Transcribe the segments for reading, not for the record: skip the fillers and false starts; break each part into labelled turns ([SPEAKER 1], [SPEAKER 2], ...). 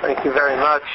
[SPEAKER 1] Thank you very much.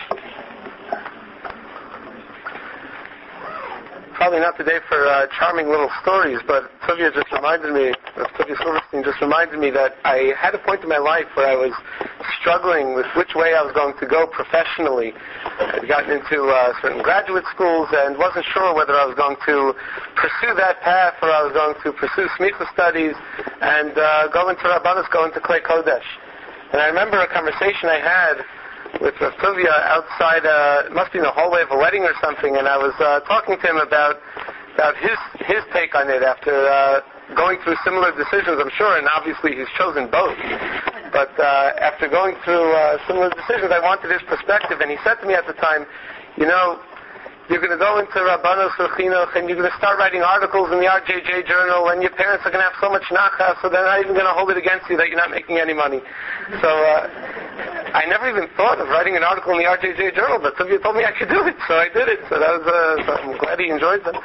[SPEAKER 1] Probably not today for charming little stories, but Tuvia Silverstein just reminded me that I had a point in my life where I was struggling with which way I was going to go professionally. I'd gotten into certain graduate schools and wasn't sure whether I was going to pursue that path or I was going to pursue Smicha studies and go into Rabbanus, go into Klei Kodesh. And I remember a conversation I had with Tuvia outside, it must be in the hallway of a wedding or something, and I was talking to him about his take on it after going through similar decisions, I'm sure, and obviously he's chosen both. But after going through similar decisions, I wanted his perspective, and he said to me at the time, you know, you're going to go into Rabbanos or Chinuch, and you're going to start writing articles in the RJJ Journal, and your parents are going to have so much nachas, so they're not even going to hold it against you that you're not making any money. So I never even thought of writing an article in the RJJ Journal, but Tuvia told me I could do it, so I did it. So that was, so I'm glad he enjoyed them.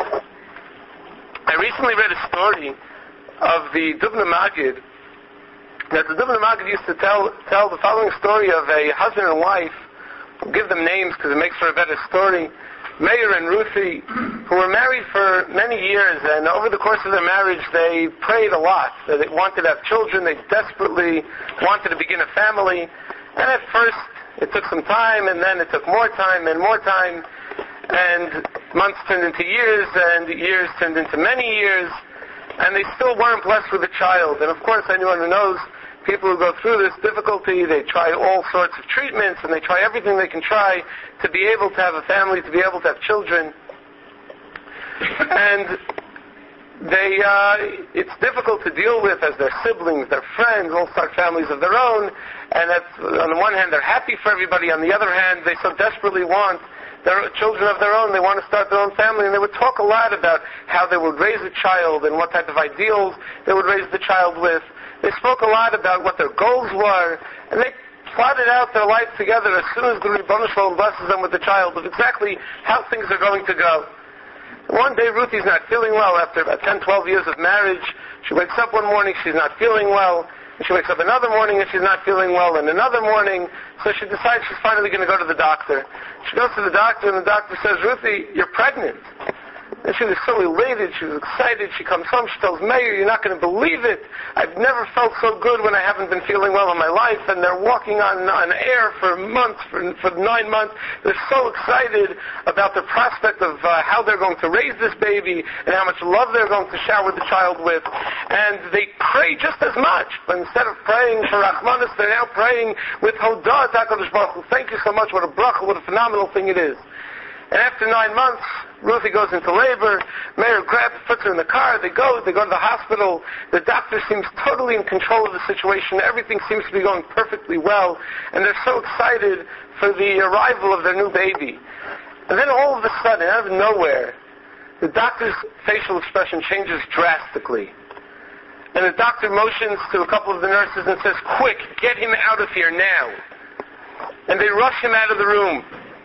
[SPEAKER 1] I recently read a story of the Dubna Magid, that the Dubna Magid used to tell the following story of a husband and wife. We'll give them names because it makes for a better story. Meir and Ruthie, who were married for many years, and over the course of their marriage, they prayed a lot. They wanted to have children. They desperately wanted to begin a family. And at first, it took some time, and then it took more time and more time. And months turned into years, and years turned into many years. And they still weren't blessed with a child. And of course, anyone who knows people who go through this difficulty, they try all sorts of treatments, and they try everything they can try to be able to have a family, to be able to have children. And it's difficult to deal with as their siblings, their friends, all start families of their own. And that's, on the one hand, they're happy for everybody. On the other hand, they so desperately want their children of their own. They want to start their own family. And they would talk a lot about how they would raise a child and what type of ideals they would raise the child with. They spoke a lot about what their goals were, and they plotted out their life together as soon as the Ribono Shel Olam blesses them with the child of exactly how things are going to go. One day Ruthie's not feeling well after about 10, 12 years of marriage. She wakes up one morning, she's not feeling well. And she wakes up another morning and she's not feeling well, and another morning, so she decides she's finally going to go to the doctor. She goes to the doctor, and the doctor says, Ruthie, you're pregnant. And she was so elated, she was excited. She comes home, she tells Meir, you're not going to believe it. I've never felt so good when I haven't been feeling well in my life. And they're walking on air for months, for 9 months. They're so excited about the prospect of how they're going to raise this baby and how much love they're going to shower the child with. And they pray just as much. But instead of praying for Rachmanis, they're now praying with Hodah HaKadosh Baruch Hu. Thank you so much. What a bracha, what a phenomenal thing it is. And after 9 months, Ruthie goes into labor. Meir puts her in the car. They go to the hospital. The doctor seems totally in control of the situation. Everything seems to be going perfectly well. And they're so excited for the arrival of their new baby. And then all of a sudden, out of nowhere, the doctor's facial expression changes drastically. And the doctor motions to a couple of the nurses and says, quick, get him out of here now. And they rush him out of the room.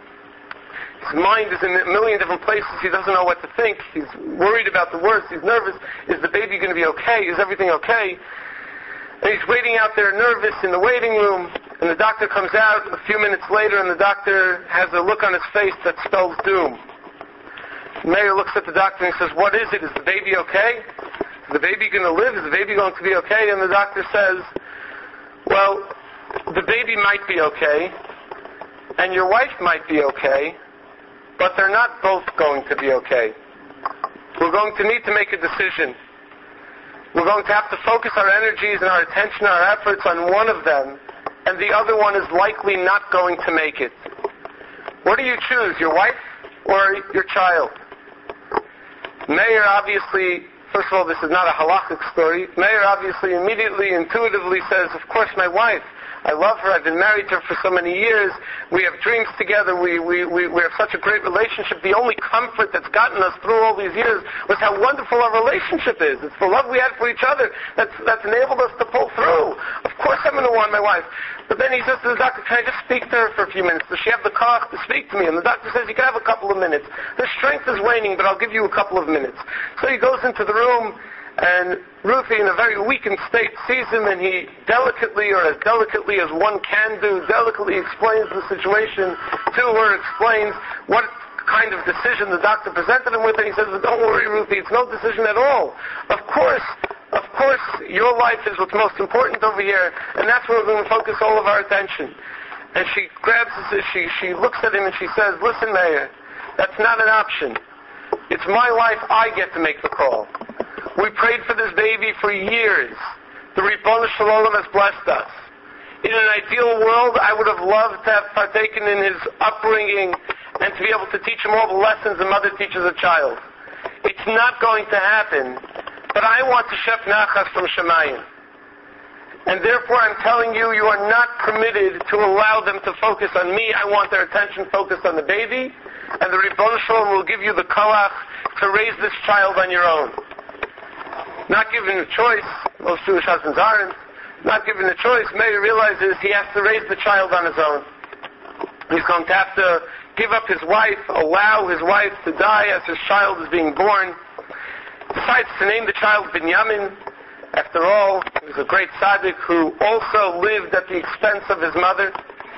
[SPEAKER 1] His mind is in a million different places. He doesn't know what to think. He's worried about the worst. He's nervous. Is the baby going to be okay? Is everything okay? And he's waiting out there nervous in the waiting room. And the doctor comes out a few minutes later, and the doctor has a look on his face that spells doom. Meir looks at the doctor and says, what is it? Is the baby okay? Is the baby going to live? Is the baby going to be okay? And the doctor says, well, the baby might be okay, and your wife might be okay, but they're not both going to be okay. We're going to need to make a decision. We're going to have to focus our energies and our attention, our efforts on one of them, and the other one is likely not going to make it. What do you choose, your wife or your child? Meir obviously, first of all, this is not a halachic story. Meir obviously immediately, intuitively says, of course, my wife. I love her. I've been married to her for so many years. We have dreams together. We have such a great relationship. The only comfort that's gotten us through all these years was how wonderful our relationship is. It's the love we had for each other that's enabled us to pull through. Of course I'm going to want my wife. But then he says to the doctor, can I just speak to her for a few minutes? Does she have the cough to speak to me? And the doctor says, you can have a couple of minutes. Her strength is waning, but I'll give you a couple of minutes. So he goes into the room, And Ruthie, in a very weakened state, sees him, and he delicately, or as delicately as one can do, delicately explains the situation to her, explains what kind of decision the doctor presented him with, and he says, don't worry, Ruthie, it's no decision at all. Of course, your life is what's most important over here, and that's where we're going to focus all of our attention. And she grabs she looks at him and she says, listen, Meir, that's not an option. It's my life, I get to make the call. We prayed for this baby for years. The Ribbon Shalom has blessed us. In an ideal world, I would have loved to have partaken in his upbringing and to be able to teach him all the lessons a mother teaches a child. It's not going to happen, but I want to shep nachas from Shemayim. And therefore I'm telling you, you are not permitted to allow them to focus on me. I want their attention focused on the baby, and the Ribbon Shalom will give you the koach to raise this child on your own. Not given a choice, most Jewish husbands aren't, not given a choice, Meir realizes he has to raise the child on his own. He's going to have to give up his wife, allow his wife to die as his child is being born. Decides to name the child Binyamin. After all, he was a great tzaddik who also lived at the expense of his mother.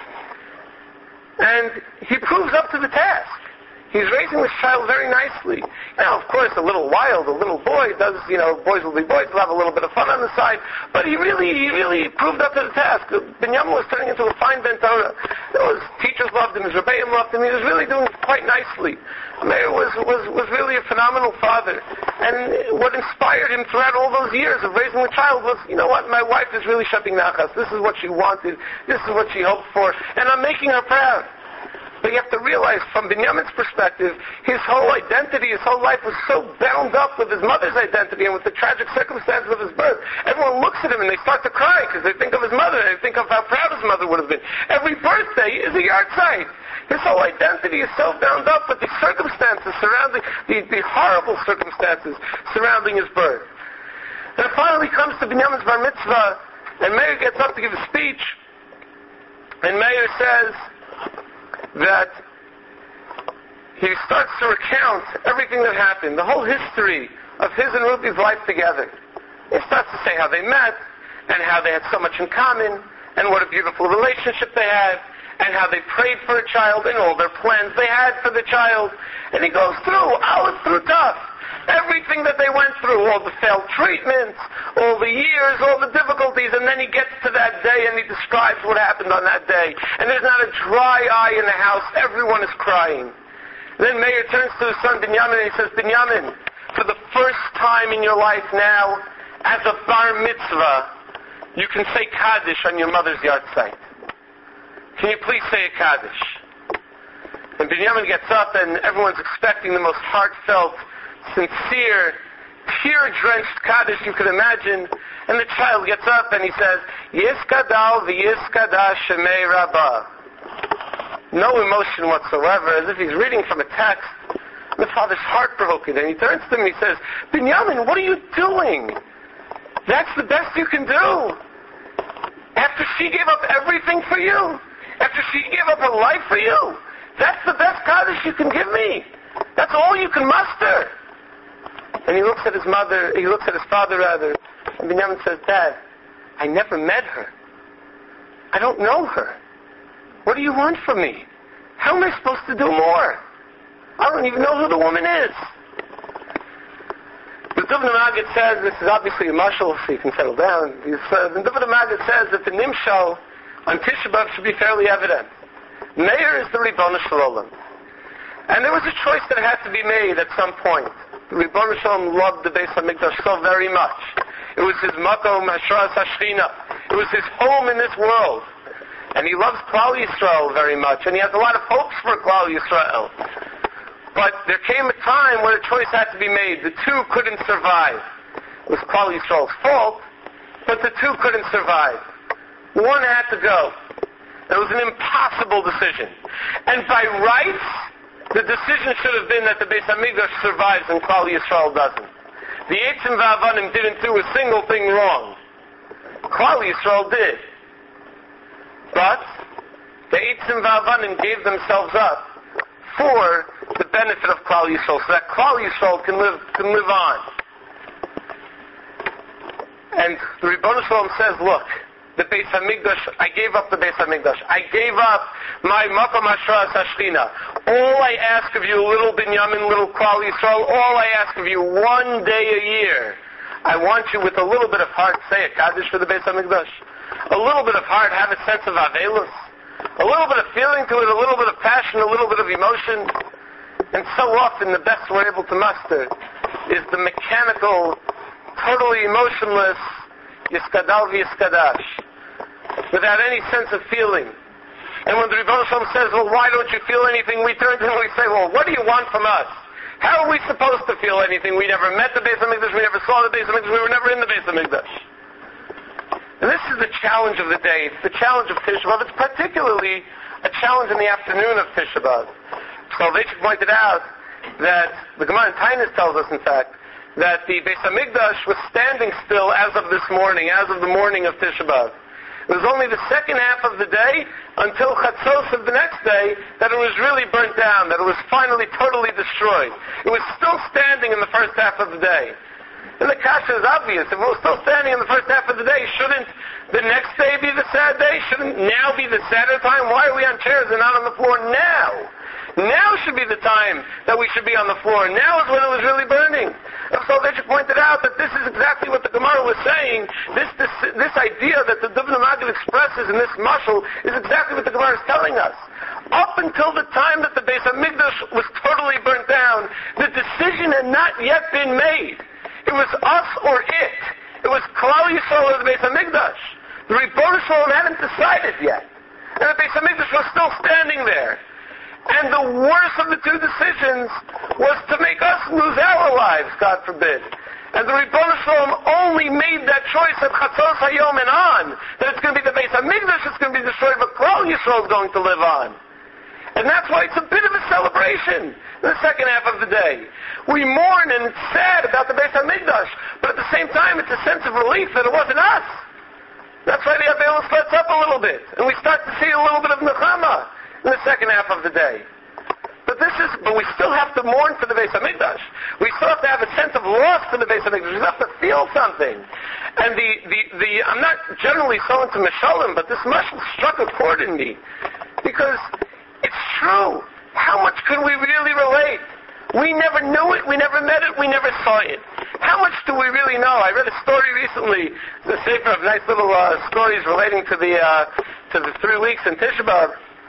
[SPEAKER 1] And he proves up to the task. He's raising this child very nicely. Now, of course, a little wild, a little boy does, boys will be boys, will have a little bit of fun on the side, but he really proved up to the task. Binyamin was turning into a fine Ben Torah. His teachers loved him, his Rebbeim loved him, he was really doing quite nicely. Meir was really a phenomenal father. And what inspired him throughout all those years of raising the child was, you know what, my wife is really shepping nachas. This is what she wanted, this is what she hoped for, and I'm making her proud. But you have to realize, from Binyamin's perspective, his whole identity, his whole life was so bound up with his mother's identity and with the tragic circumstances of his birth. Everyone looks at him and they start to cry because they think of his mother. They think of how proud his mother would have been. Every birthday is a yard site. His whole identity is so bound up with the circumstances surrounding, the horrible circumstances surrounding his birth. And it finally comes to Binyamin's bar mitzvah, and Meir gets up to give a speech, and Meir says that he starts to recount everything that happened, the whole history of his and Ruthie's life together. He starts to say how they met, and how they had so much in common, and what a beautiful relationship they had, and how they prayed for a child, and all their plans they had for the child. And he goes through, Aleph through Taf, everything that they went through, all the failed treatments, all the years, all the difficulties, and then he gets to that day and he describes what happened on that day. And there's not a dry eye in the house, everyone is crying. Then Meir turns to his son Binyamin and he says, Binyamin, for the first time in your life now, as a bar mitzvah, you can say Kaddish on your mother's yard site. Can you please say a Kaddish? And Binyamin gets up and everyone's expecting the most heartfelt, sincere, tear-drenched Kaddish you could imagine. And the child gets up and he says, Yiskadal v'yiskada shemei Rabbah. No emotion whatsoever, as if he's reading from a text. And the father's heartbroken, and he turns to him and he says, Binyamin, what are you doing? That's the best you can do. After she gave up everything for you, after she gave up her life for you, that's the best Kaddish you can give me. That's all you can muster. And he looks at his father, and Binyamin says, Dad, I never met her. I don't know her. What do you want from me? How am I supposed to do more? I don't even know who the woman is. The Duvna Maggid says, this is obviously a mashal, so you can settle down. The Duvna Maggid says that the Nimshal on Tisha B'Av should be fairly evident. Meir is the Ribbon Shalom. And there was a choice that had to be made at some point. The Ribbon Shalom loved the Beis HaMikdash so very much. It was his makom hashras hashchina. It was his home in this world. And he loves Klal Yisrael very much. And he has a lot of hopes for Klal Yisrael. But there came a time where a choice had to be made. The two couldn't survive. It was Klal Yisrael's fault, but the two couldn't survive. One had to go. It was an impossible decision. And by rights, the decision should have been that the Beis HaMikdash survives and Klal Yisrael doesn't. The Eitzim V'Avanim didn't do a single thing wrong. Klal Yisrael did. But the Eitzim V'Avanim gave themselves up for the benefit of Klal Yisrael, so that Klal Yisrael can live on. And the Ribono Shalom says, look, the Beis Hamikdash, I gave up the Beis Hamikdash. I gave up my Makom Hashras Hashchina. All I ask of you, little Binyamin, little Klal Yisrael, all I ask of you, one day a year, I want you with a little bit of heart, say a Kaddish for the Beis Hamikdash. A little bit of heart, have a sense of Avelus. A little bit of feeling to it, a little bit of passion, a little bit of emotion. And so often the best we're able to muster is the mechanical, totally emotionless, Yiskadal v'Yiskadash, without any sense of feeling. And when the Ribono Shalom says, well, why don't you feel anything? We turn to him and we say, well, what do you want from us? How are we supposed to feel anything? We never met the Beis Hamikdash, we never saw the Beis Hamikdash, we were never in the Beis Hamikdash. And this is the challenge of the day. It's the challenge of Tisha B'Av. It's particularly a challenge in the afternoon of Tisha B'Av. Soloveitchik pointed out that the Gemara in Taanis tells us, in fact, that the Beis Hamikdash was standing still as of this morning, as of the morning of Tisha B'Av. It was only the second half of the day until Chatzos of the next day that it was really burnt down, that it was finally totally destroyed. It was still standing in the first half of the day. And the kasha is obvious. If it was still standing in the first half of the day, shouldn't the next day be the sad day? Shouldn't now be the sadder time? Why are we on chairs and not on the floor now? Now should be the time that we should be on the floor. Now is when it was really burning. And so Soloveitchik pointed out that this is exactly what the Gemara was saying. This idea that the Dubno Maggid expresses in this mashal is exactly what the Gemara is telling us. Up until the time that the Beis Hamikdash was totally burnt down, the decision had not yet been made. It was us or it. It was Klal Yisrael or the Beis Hamikdash. The Ribono Shalom hadn't decided yet. And the Beis Hamikdash was still standing there. And the worst of the two decisions was to make us lose our lives, God forbid. And the Ribono Shalom only made that choice at Chatzos Hayom and on, that it's going to be the Beis Hamikdash that's going to be destroyed, but Klal Yisrael is going to live on. And that's why it's a bit of a celebration in the second half of the day. We mourn and it's sad about the Beis Hamikdash, but at the same time it's a sense of relief that it wasn't us. That's why the Avelus lets up a little bit, and we start to see a little bit of Nechama in the second half of the day. But we still have to mourn for the Beis Hamikdash. We still have to have a sense of loss for the Beis Hamikdash. We have to feel something. And I'm not generally so into Meshalim, but this mashal struck a chord in me. Because it's true. How much could we really relate? We never knew it, we never met it, we never saw it. How much do we really know? I read a story recently, the sefer of nice little stories relating to the 3 weeks in Tisha B'Av.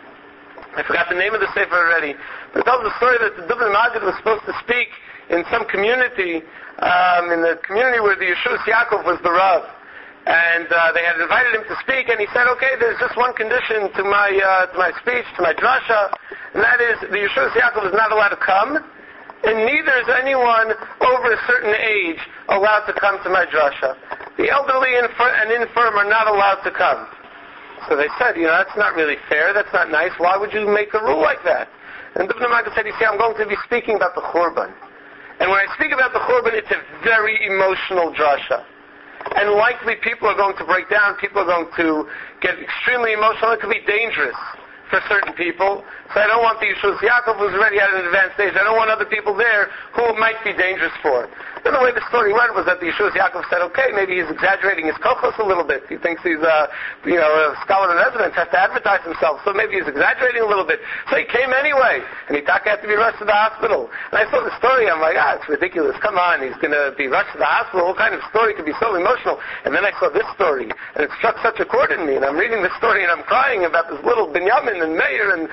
[SPEAKER 1] I forgot the name of the sefer already. But it tells the story that the Dubno Maggid was supposed to speak in some community, in the community where the Yeshua Yaakov was the Rav. And they had invited him to speak, and he said, okay, there's just one condition to my speech, to my drasha, and that is the Yeshua Yaakov is not allowed to come, and neither is anyone over a certain age allowed to come to my drasha. The elderly and infirm are not allowed to come. So they said, that's not really fair, that's not nice, why would you make a rule like that? And Dubno Maggid said, you see, I'm going to be speaking about the Churban. And when I speak about the Churban, it's a very emotional drasha. And likely people are going to break down, people are going to get extremely emotional, it could be dangerous for certain people. So I don't want the Yeshua Yaakov who's already at an advanced stage, I don't want other people there who it might be dangerous for. And the way the story went was that the Yeshua Yaakov said, okay, maybe he's exaggerating his kochos a little bit. He thinks he's a scholar in residence, has to advertise himself, so maybe he's exaggerating a little bit. So he came anyway, and he had to be rushed to the hospital. And I saw the story, I'm like, it's ridiculous, come on, he's going to be rushed to the hospital, what kind of story could be so emotional? And then I saw this story, and it struck such a chord in me, and I'm reading this story, and I'm crying about this little Binyamin and Meir, and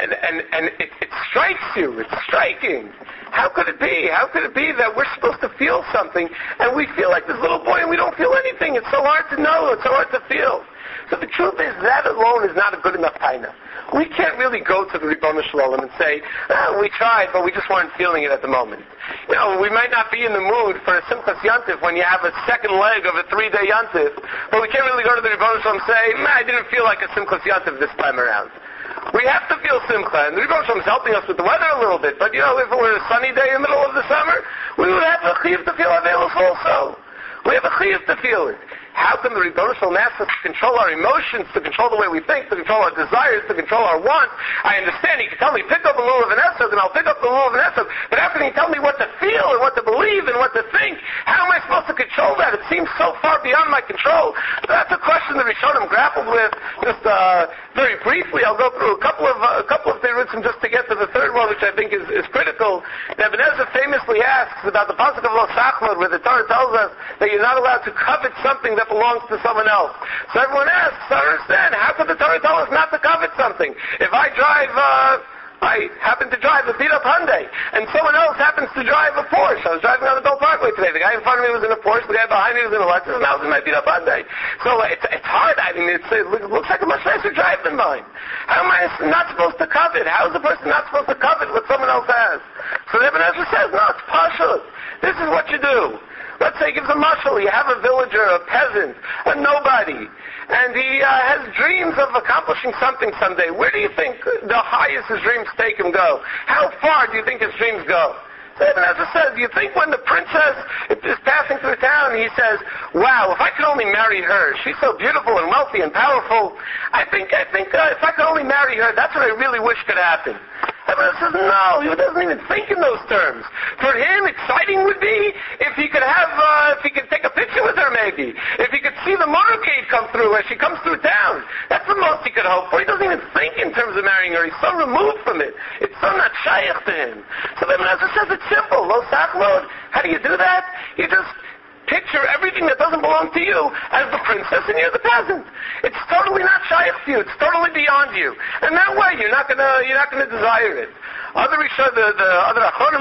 [SPEAKER 1] it strikes you, it's striking. How could it be? How could it be that we're supposed to feel something, and we feel like this little boy, and we don't feel anything? It's so hard to know, it's so hard to feel. So the truth is, that alone is not a good enough taina. We can't really go to the Ribono Shalom and say, we tried, but we just weren't feeling it at the moment. We might not be in the mood for a Simchas Yantif when you have a second leg of a 3-day Yantif, but we can't really go to the Ribono Shalom and say, I didn't feel like a Simchas Yantif this time around. We have to feel simcha, and the Ribono Shalom is helping us with the weather a little bit, but if it were a sunny day in the middle of the summer, we would have a chiyuv to feel Avelus also. We have a chiyuv to feel it. how come the Rebbeinu Shalom asks us to control our emotions, to control the way we think, to control our desires, to control our wants? I understand he can tell me, pick up a lulav and esrog, and I'll pick up the lulav and esrog, but how can he tell me what to feel and what to believe and what to think? How am I supposed to control that? It seems so far beyond my control. That's a question the Rishonim grappled with. Just very briefly, I'll go through a couple of Teirutzim just to get to the third one, which I think is critical. Now, Ibn Ezra famously asks about the pasuk of Lo Sachmod, where the Torah tells us that you're not allowed to covet something that belongs to someone else. So everyone asks, I understand, how could the Torah tell us not to covet something? If I happen to drive a beat-up Hyundai, and someone else happens to drive a Porsche. I was driving on the Bell Parkway today. The guy in front of me was in a Porsche, the guy behind me was in a Lexus, and I was in my beat-up Hyundai. So it's hard. I mean, it looks like a much nicer drive than mine. How am I not supposed to covet? How is a person not supposed to covet what someone else has? So Ibn Ezra says, no, it's partial. This is what you do. Let's say he gives a mashal. You have a villager, a peasant, a nobody, and he has dreams of accomplishing something someday. Where do you think the highest his dreams take him go? How far do you think his dreams go? So Ibn Ezra says, do you think when the princess is passing through town, he says, wow, if I could only marry her, she's so beautiful and wealthy and powerful, I think if I could only marry her, that's what I really wish could happen. Everyone says, no, he doesn't even think in those terms. For him, exciting would be if he could take a picture with her maybe. If he could see the motorcade come through as she comes through town. That's the most he could hope for. He doesn't even think in terms of marrying her. He's so removed from it. It's so not shaykh to him. So then Ezra says it's simple. Lo sachlod. How do you do that? You just picture everything that doesn't belong to you as the princess and you're the peasant. It's totally not shaykh to you. It's totally beyond you. And that way you're not gonna desire it. Other Achronim,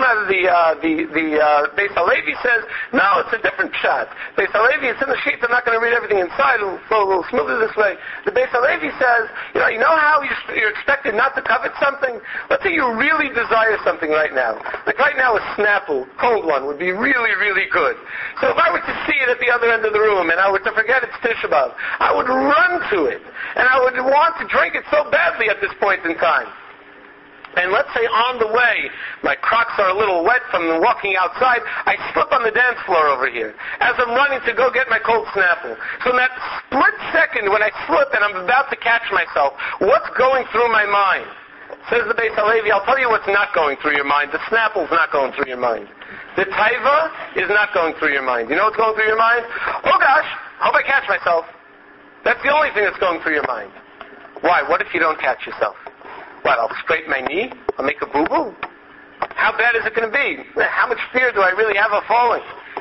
[SPEAKER 1] the Beis Halevi says, no, it's a different shot. Beis Halevi, it's in the sheet, I'm not going to read everything inside, it'll flow a little smoother this way. The Beis Halevi says, you know how you're expected not to covet something? Let's say you really desire something right now. Like right now a Snapple, cold one, would be really, really good. So if I were to see it at the other end of the room and I were to forget it's Tisha B'Av, I would run to it. And I would want to drink it so badly at this point in time. And let's say on the way, my Crocs are a little wet from walking outside, I slip on the dance floor over here as I'm running to go get my cold Snapple. So in that split second when I slip and I'm about to catch myself, what's going through my mind? Says the Beis Halevi, I'll tell you what's not going through your mind. The Snapple's not going through your mind. The Taiva is not going through your mind. You know what's going through your mind? Oh gosh, hope I catch myself. That's the only thing that's going through your mind. Why? What if you don't catch yourself? What, I'll scrape my knee? I'll make a boo-boo? How bad is it going to be? How much fear do I really have of falling?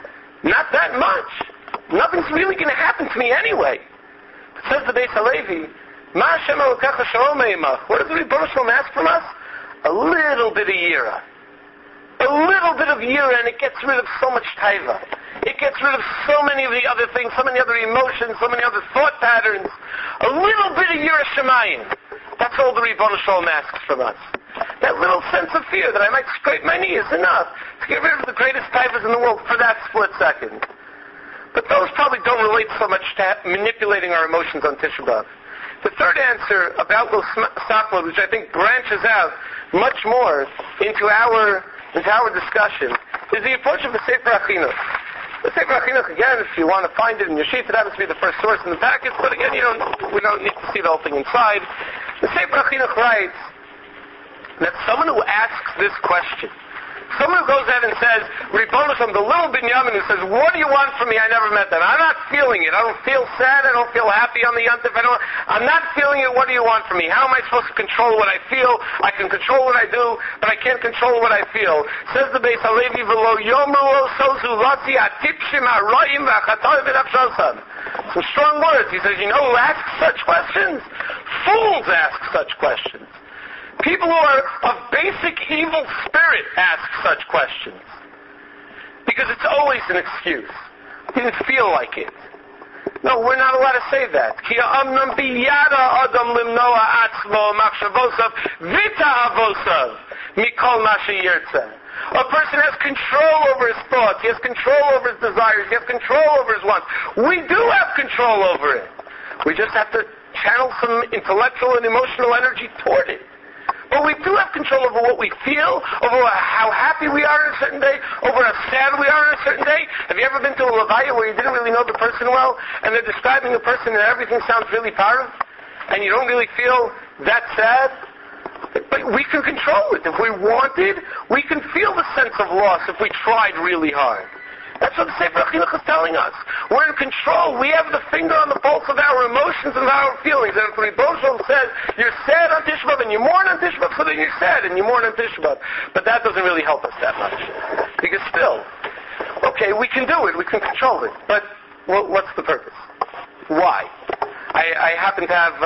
[SPEAKER 1] Not that much. Nothing's really going to happen to me anyway. Says the Beis Halevi, Ma Hashem Elokecha Shalom Eimach. What does the Rebbeinu Shalom ask from us? A little bit of yira. A little bit of yira, and it gets rid of so much taiva. It gets rid of so many of the other things, so many other emotions, so many other thought patterns. A little bit of yira shemayim. That's all the Rebbeinu Shalom asks from us. That little sense of fear that I might scrape my knee is enough to get rid of the greatest taivas in the world for that split second. But those probably don't relate so much to manipulating our emotions on Tisha B'Av. The third answer about Lo Sachlod, which I think branches out much more into our discussion, is the approach of the Sefer HaChinuch. The Sefer HaChinuch, again, if you want to find it in your sheet, it happens to be the first source in the packet, but again, we don't need to see the whole thing inside. The Sefer HaChinuch writes that someone who asks this question, someone who goes out and says, Rebbeinu Shalom, the little Binyamin who says, what do you want from me? I never met that. I'm not feeling it. I don't feel sad. I don't feel happy on the Yontif. I'm not feeling it. What do you want from me? How am I supposed to control what I feel? I can control what I do, but I can't control what I feel. Says the Beis Halevi, V'lo yomru lo sozu lati atipshim ha'roim v'achatoim v'nafshosam. Some strong words. He says, you know who asks such questions? Fools ask such questions. People who are of basic evil spirit ask such questions. Because it's always an excuse. Didn't feel like it. No, we're not allowed to say that. Ki ha'amnam biyada adam limnoa atzmo machshavosav vita avosav mikol ma sheyirtzeh. A person has control over his thoughts. He has control over his desires. He has control over his wants. We do have control over it. We just have to channel some intellectual and emotional energy toward it. But we do have control over what we feel, over how happy we are on a certain day, over how sad we are on a certain day. Have you ever been to a levaya where you didn't really know the person well, and they're describing a person and everything sounds really parav, and you don't really feel that sad? But we can control it. If we wanted, we can feel the sense of loss if we tried really hard. That's what the Sefer HaChinuch is telling us. We're in control. We have the finger on the pulse of our emotions and our feelings. And if the Rebbe Shalom says, you're sad on Tisha B'Av and you mourn on Tisha B'Av, so then you're sad and you mourn on Tisha B'Av. But that doesn't really help us that much. Because still, okay, we can do it. We can control it. But what's the purpose? Why? I happen to have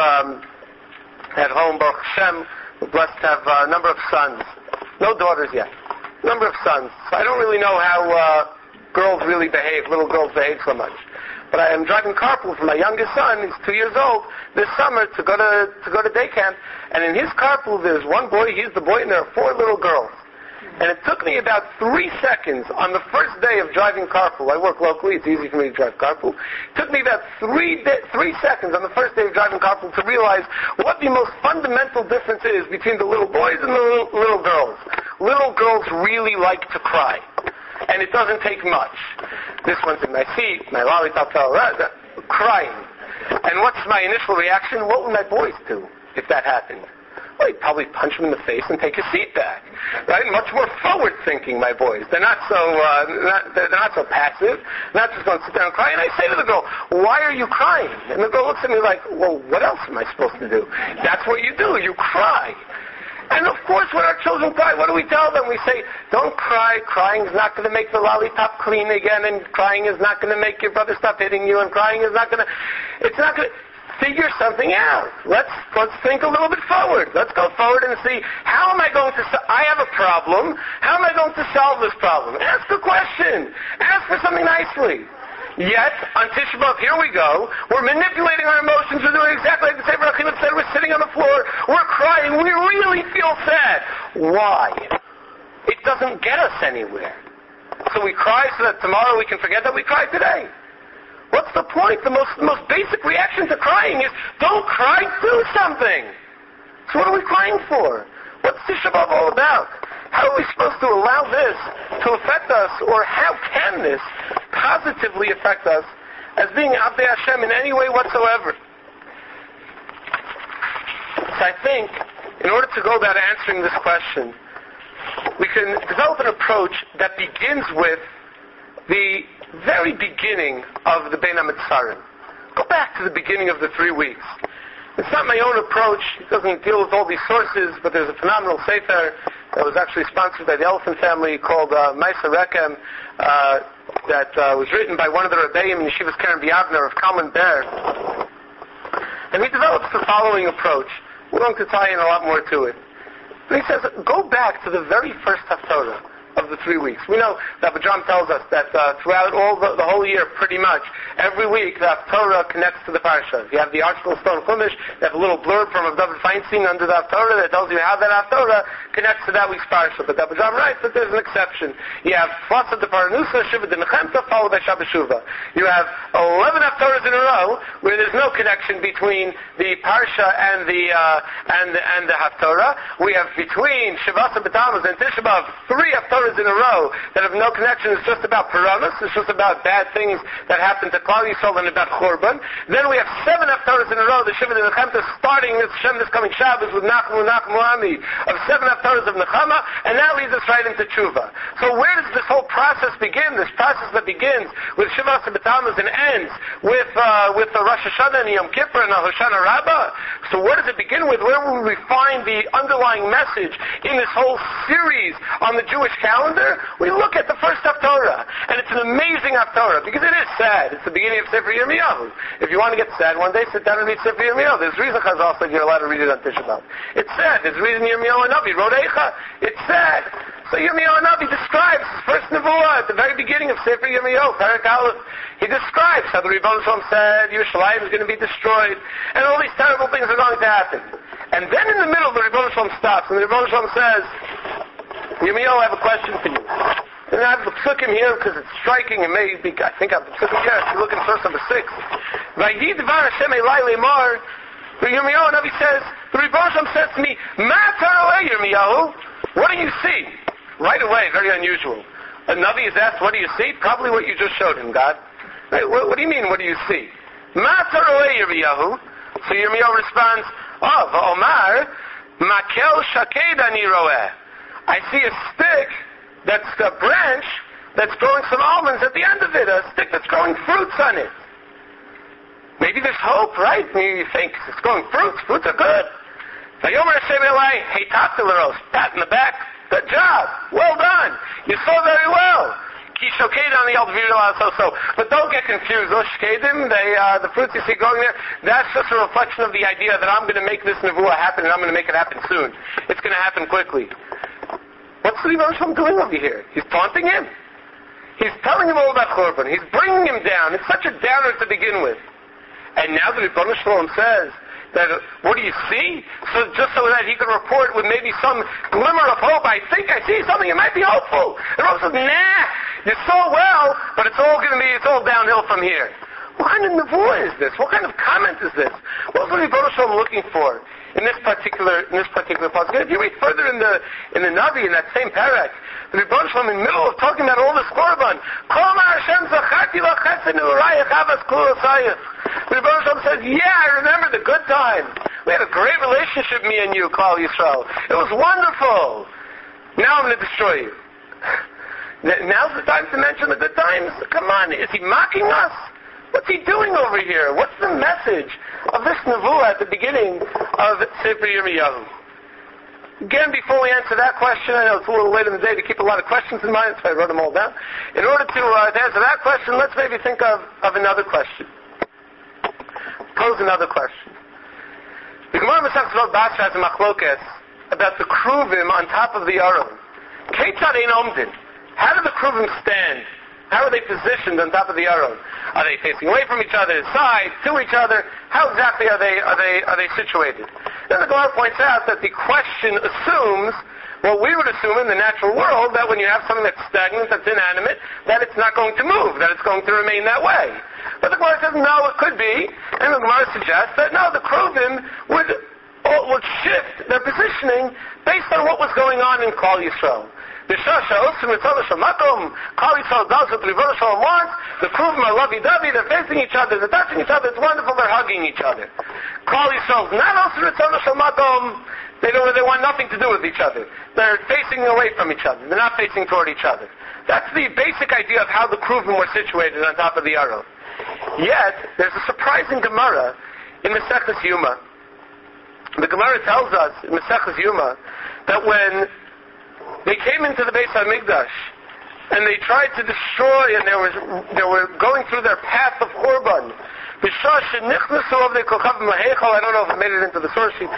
[SPEAKER 1] at home, Baruch Hashem, we're blessed to have a number of sons. No daughters yet. A number of sons. So I don't really know how girls really behave, little girls behave so much. But I am driving carpool for my youngest son, he's 2 years old, this summer to go to day camp. And in his carpool there's one boy, he's the boy, and there are 4 little girls. And it took me about 3 seconds on the first day of driving carpool. I work locally, it's easy for me to drive carpool. It took me about 3 seconds on the first day of driving carpool to realize what the most fundamental difference is between the little boys and the little girls. Little girls really like to cry. And it doesn't take much. This one's in my seat, my lollipop fell, crying. And what's my initial reaction? What would my boys do if that happened? Well, he'd probably punch him in the face and take his seat back. Right? Much more forward-thinking, my boys. They're not so they're not so passive. They're not just going to sit there and cry. And I say to the girl, "Why are you crying?" And the girl looks at me like, "Well, what else am I supposed to do?" That's what you do. You cry. And of course, when our children cry, what do we tell them? We say, don't cry. Crying is not going to make the lollipop clean again, and crying is not going to make your brother stop hitting you, and crying is not going to... It's not going to... Figure something out. Let's think a little bit forward. Let's go forward and see, how am I going to... I have a problem. How am I going to solve this problem? Ask a question. Ask for something nicely. Yet, on Tisha B'Av, here we go. We're manipulating our emotions. We're doing exactly like the Sefer HaChinuch said. We're sitting on the floor. We're crying. We really feel sad. Why? It doesn't get us anywhere. So we cry so that tomorrow we can forget that we cried today. What's the point? The most basic reaction to crying is, don't cry, do something. So what are we crying for? What's Tisha B'Av all about? How are we supposed to allow this to affect us, or how can this positively affect us as being Abdei Hashem in any way whatsoever? So I think, in order to go about answering this question, we can develop an approach that begins with the very beginning of the Bein HaMetzarim. Go back to the beginning of the 3 weeks. It's not my own approach. It doesn't deal with all these sources, but there's a phenomenal sefer that was actually sponsored by the Elephant family called Maisa Rekem, that was written by one of the Rebbeim in Yeshivas Keren B'Yavner of Kalman Ber. And he develops the following approach. We're going to tie in a lot more to it. But he says, go back to the very first Haftorah of the 3 weeks. We know that Abba tells us that throughout all the whole year, pretty much, every week the Haftorah connects to the Parsha. You have the Archel Stone Chumash, they have a little blurb from David Feinstein under the Haftorah that tells you how that Haftorah connects to that week's Parsha. But Abba writes that there's an exception. You have Flatzah de Paranusa, Shiva de Nechemta, followed by Shabbat Shuvah. You have 11 Haftorahs in a row where there's no connection between the Parsha and the Haftorah. We have between Shavas and B'Tammuz and Tisha B'Av 3 Haftorahs in a row that have no connection. It's just about Paramus. It's just about bad things that happen to Klal Yisrael and about Churban. Then we have 7 Haftorahs in a row, the Shiva de Nechemta, starting this coming Shabbos with Nachmu Ami of 7 Haftorahs of Nechama, and that leads us right into Tshuva. So where does this whole process begin? This process that begins with Shiva B'Tammuz and ends with the Rosh Hashanah and Yom Kippur and Hoshana Rabbah. So where does it begin with? Where will we find the underlying message in this whole series on the Jewish calendar? We look at the first Haftorah, and it's an amazing Haftorah because it is sad. It's the beginning of Sefer Yirmiyahu. If you want to get sad one day, sit down and read Sefer Yirmiyahu. There's a reason Chazal said you're allowed to read it on Tisha B'Av. It's sad. There's a reason Yirmiyahu Hanavi wrote Eicha. It's sad. So Yirmiyahu Hanavi describes his first Nevuah at the very beginning of Sefer Yirmiyahu, Perek Aleph. He describes how the Rebbe Shalom said Yerushalayim is going to be destroyed, and all these terrible things are going to happen. And then in the middle, the Rebbe Shalom stops, and the Rebbe Shalom says, Yirmiyahu, I have a question for you. And I have the psukim here because it's striking, and maybe I think I have the psukim here. If you look in verse number 6, Vayhi Dvar Hashem Elai Lemar. Yirmiyahu Hanavi says, the Rebbe Shalom says to me, Ma Tarolei Yirmiyahu, what do you see? Right away, very unusual. A Navi is asked, what do you see? Probably what you just showed him, God. Right, what do you mean, what do you see? Ma taroeh Yirmiyahu. So Yirmiyahu responds, v'omar, makel shaked ani roeh. I see a stick that's a branch that's growing some almonds at the end of it, a stick that's growing fruits on it. Maybe there's hope, right? You think it's growing fruits. Fruits are good. Vayomer Hashem Elai, hey, pat in the back. Good job. Well done. You saw very well. But don't get confused. Those shkedim, the fruits you see growing there, that's just a reflection of the idea that I'm going to make this nevuah happen and I'm going to make it happen soon. It's going to happen quickly. What's the Rebbe Shalom doing over here? He's taunting him. He's telling him all about Churban. He's bringing him down. It's such a downer to begin with. And now the Rebbe Shalom says, that, what do you see? So just so that he could report with maybe some glimmer of hope, I think I see something, it might be hopeful. And Rose says, nah, you saw well, but it's all downhill from here. What kind of nevuah is this? What kind of comment is this? What was the Rebbe Shalom looking for in this particular passage? If you read further in the Navi, in that same parak, the Rebbe Shalom in the middle of talking about all this korban, the Rebbe Shalom says, yeah, I remember the good times. We had a great relationship, me and you, Klal Yisrael. It was wonderful. Now I'm going to destroy you. Now's the time to mention the good times? Come on, is he mocking us? What's he doing over here? What's the message of this nevuah at the beginning of Sefer Yirmiyahu? Again, before we answer that question, I know it's a little late in the day to keep a lot of questions in mind, so I wrote them all down. In order to answer that question, let's maybe think of another question. Pose another question. The Gemara Masechtas Sotah Basra has a machlokes about the kruvim on top of the aron. Keitzad ein omdin. How do the kruvim stand? How are they positioned on top of the aron? Are they facing away from each other, side, to each other? How exactly are they situated? Then the Gemara points out that the question assumes what we would assume in the natural world, that when you have something that's stagnant, that's inanimate, that it's not going to move, that it's going to remain that way. But the Gemara says, no, it could be, and the Gemara suggests that no, the kruvim would shift their positioning based on what was going on in Klal Yisrael. The Klal Yisrael does what the Rebbe Shalom wants. The kruvim are lovey-dovey, they're facing each other, they're touching each other, it's wonderful, they're hugging each other. Klal Yisrael is not also Ritzon Shalmakom. They want nothing to do with each other. They're facing away from each other. They're not facing toward each other. That's the basic idea of how the kruvim were situated on top of the aron. Yet, there's a surprising Gemara in Maseches Yuma. The Gemara tells us in Maseches Yuma that when they came into the Beis HaMikdash and they tried to destroy, and they were going through their path of Churban, I don't know if I made it into the source sheet.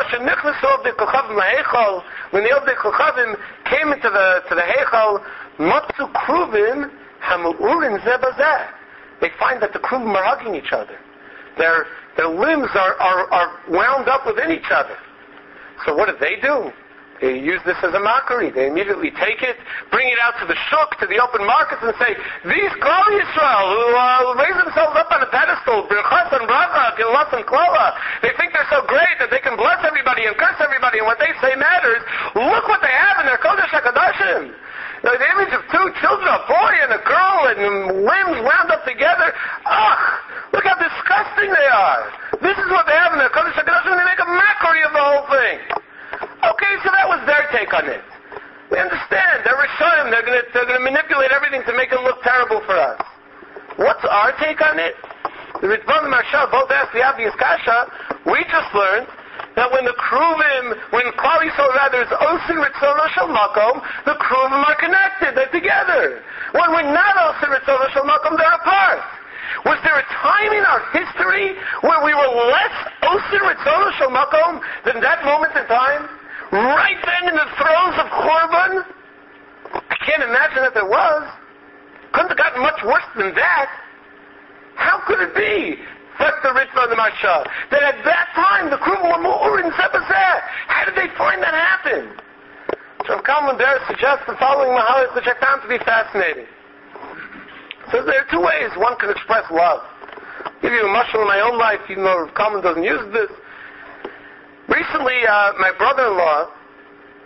[SPEAKER 1] When the Ovdei Kochavim came into the Heichal, Matzu Kruvim Hamu'urin Zebazeh. They find that the Kruvim are hugging each other. Their limbs are wound up within each other. So what did they do? They use this as a mockery. They immediately take it, bring it out to the shuk, to the open markets, and say, these Klal Yisrael who raise themselves up on a pedestal, Birchas and Bracha, Gilas and Klala, they think they're so great that they can bless everybody and curse everybody, and what they say matters. Look what they have in their Kodesh HaKadoshim. The image of two children, a boy and a girl, and limbs wound up together. Ugh! Look how disgusting they are. This is what they have in their Kodesh HaKadoshim, and they make a mockery of the whole thing. Okay, so that was their take on it. We understand. They're Rishonim. They're going to manipulate everything to make it look terrible for us. What's our take on it? The Ritvan and Marshal both asked the obvious kasha. We just learned that when the kruvim, when Klal Yisrael rather is Osin Ritzono Shel Makom, the kruvim are connected. They're together. When we're not Osin Ritzono Shel Makom, they're apart. Was there a time in our history where we were less Osin Ritzono Shel Makom than that moment in time? Right then in the throes of Churban? I can't imagine that there was. Couldn't have gotten much worse than that. How could it be? That's the Ritva and the Marsha. That at that time the Kruvim were more in Sebazeh. How did they find that happen? So Rav Kalman Ber suggests the following mahalas, which I found to be fascinating. So there are two ways one can express love. I'll give you a mashal in my own life, even though Rav Kalman doesn't use this. Recently, my brother-in-law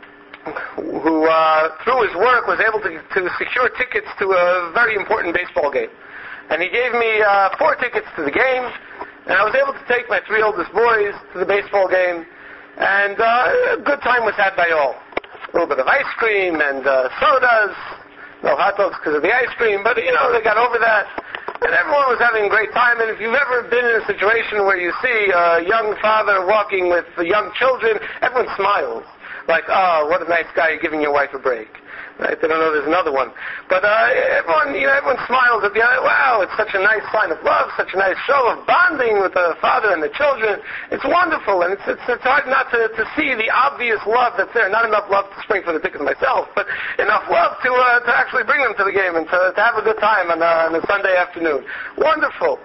[SPEAKER 1] who through his work was able to secure tickets to a very important baseball game. And he gave me 4 tickets to the game, and I was able to take my 3 oldest boys to the baseball game, and a good time was had by all. A little bit of ice cream and sodas, no hot dogs because of the ice cream, but they got over that. And everyone was having a great time, and if you've ever been in a situation where you see a young father walking with young children, everyone smiles. Like, oh, what a nice guy, you're giving your wife a break. Right? They don't know there's another one. But everyone smiles at the end. Wow, it's such a nice sign of love, such a nice show of bonding with the father and the children. It's wonderful, and it's hard not to see the obvious love that's there. Not enough love to spring for the tickets myself, but enough love to actually bring them to the game and to have a good time on a Sunday afternoon. Wonderful.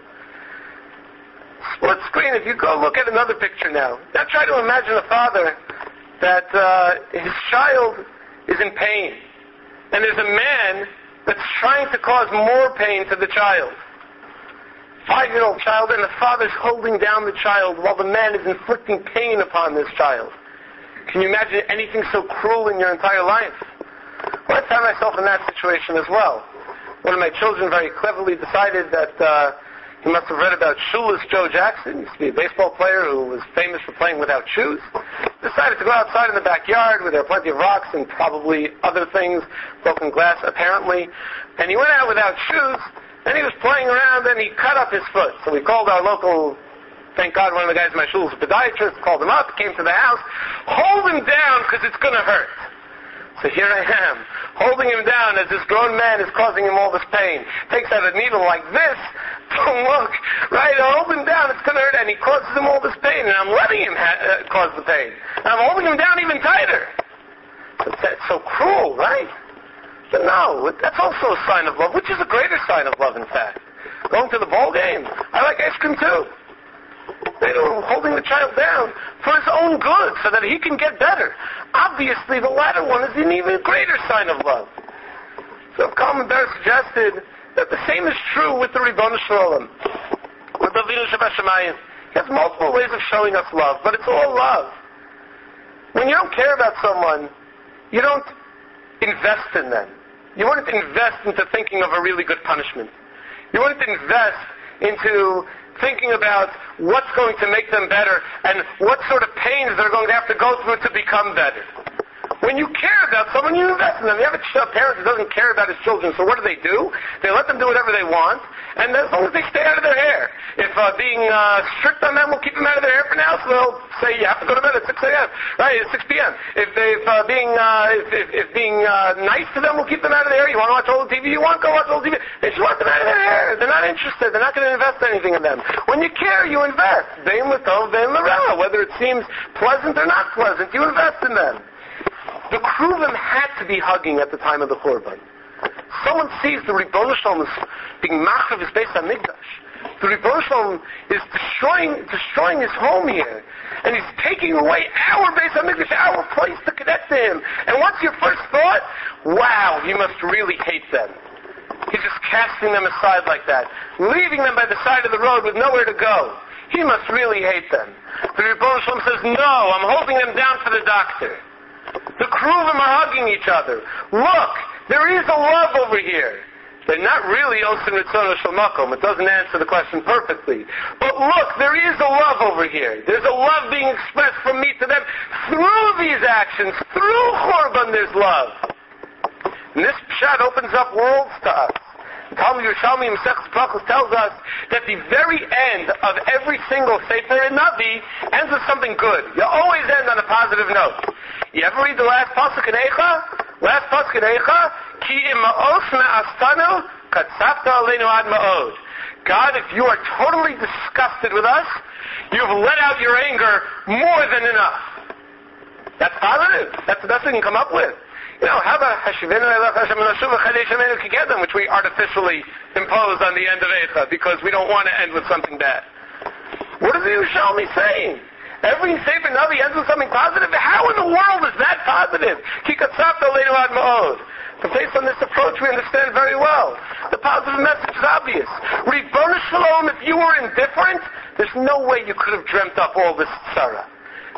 [SPEAKER 1] Split screen, if you go look at another picture now try to imagine a father that his child is in pain. And there's a man that's trying to cause more pain to the child. 5-year-old child, and the father's holding down the child while the man is inflicting pain upon this child. Can you imagine anything so cruel in your entire life? Well, I found myself in that situation as well. One of my children very cleverly decided that he must have read about Shoeless Joe Jackson. He used to be a baseball player who was famous for playing without shoes. Decided to go outside in the backyard where there were plenty of rocks and probably other things, broken glass apparently. And he went out without shoes, and he was playing around, and he cut up his foot. So we called our local, thank God one of the guys in my shul was a podiatrist, called him up, came to the house, hold him down because it's going to hurt. So here I am, holding him down as this grown man is causing him all this pain. Takes out a needle like this, don't look, right? I hold him down, it's going to hurt, and he causes him all this pain, and I'm letting him cause the pain. And I'm holding him down even tighter. That's so cruel, right? But no, that's also a sign of love, which is a greater sign of love, in fact. Going to the ball game, I like ice cream too. They were holding the child down for his own good so that he can get better. Obviously, the latter one is an even greater sign of love. So Kalman Ber suggested that the same is true with the Ribbon Shalom, with the Avinu Shebashamayim. He has multiple ways of showing us love, but it's all love. When you don't care about someone, you don't invest in them. You wouldn't invest into thinking of a really good punishment. You wouldn't invest into thinking about what's going to make them better and what sort of pains they're going to have to go through to become better. When you care about someone, you invest in them. You have a parent who doesn't care about his children, so what do? They let them do whatever they want, and as long as they stay out of their hair. If being strict on them will keep them out of their hair for now, so they'll say you have to go to bed at 6 a.m., right, at 6 p.m. If being nice to them will keep them out of their hair, you want to watch all the TV you want, go watch all the TV. They just want them out of their hair. They're not interested. They're not going to invest anything in them. When you care, you invest. Vein l'tov, vein l'ra. Whether it seems pleasant or not pleasant, you invest in them. The Kruvim had to be hugging at the time of the Churban. Someone sees the Ribbon Shalom is being machav his Beis HaMikdash. The Ribbon Shalom is destroying his home here. And he's taking away our Beis HaMikdash, our place to connect to him. And what's your first thought? Wow, he must really hate them. He's just casting them aside like that, leaving them by the side of the road with nowhere to go. He must really hate them. The Ribbon Shalom says, no, I'm holding them down for the doctor. The Kruvim are hugging each other. Look, there is a love over here. They're not really Osin Ritzono Shel Makom. It doesn't answer the question perfectly. But look, there is a love over here. There's a love being expressed from me to them through these actions. Through Churban, there's love. And this pshat opens up worlds to us. Talmud Yerushalmi Masechtas Brachos tells us that the very end of every single Sefer and Navi ends with something good. You always end on a positive note. You ever read the last pasuk in Eicha? Last pasuk in Eicha, Ki ima'os me'astanu katzafta aleinu ad ma'od. God, if you are totally disgusted with us, you've let out your anger more than enough. That's positive. That's the best we can come up with. How about Hashivenu Elach Hashem Nashuva Chadesh Amenu Kigedem, which we artificially impose on the end of Eicha because we don't want to end with something bad. What is the Yerushalmi saying? Every Sefer Navi ends with something positive. How in the world is that positive? Ki katzafta aleinu ad ma'od. But based on this approach, we understand very well. The positive message is obvious. Ribbon Shalom, if you were indifferent, there's no way you could have dreamt up all this tzara.